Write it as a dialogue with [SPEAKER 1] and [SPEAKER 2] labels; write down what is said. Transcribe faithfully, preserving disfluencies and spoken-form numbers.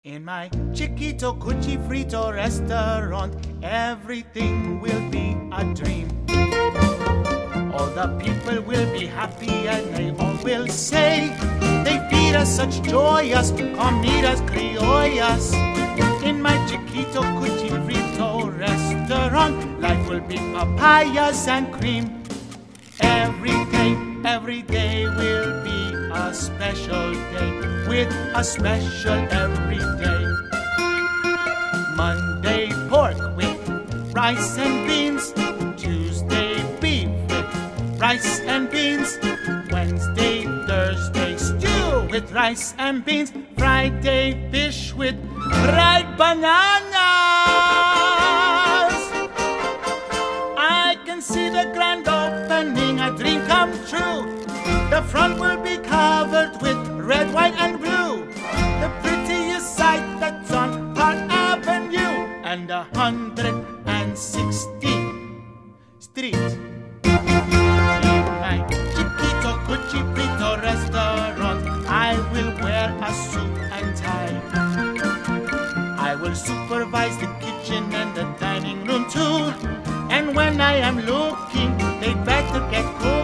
[SPEAKER 1] In my Chiquito Cuchi Frito restaurant, everything will be a dream. All the people will be happy and they all will say, they feed us such joyous comidas criollas. In my Chiquito Cuchi Frito restaurant, life will be papayas and cream. Every day, every day will be a special day, with a special every day. Monday, pork with rice and beans. Tuesday, beef with rice and beans. Wednesday, Thursday, stew with rice and beans. Friday, fish with fried bananas. I can see the grand opening, a dream come true. The front will be covered with red, white, and blue. The prettiest sight that's on Park Avenue and a hundred and sixteenth Street. In my Chiquito Cuchi Frito restaurant, I will wear a suit and tie. I will supervise the kitchen and the dining room too. And when I am looking, they better get good.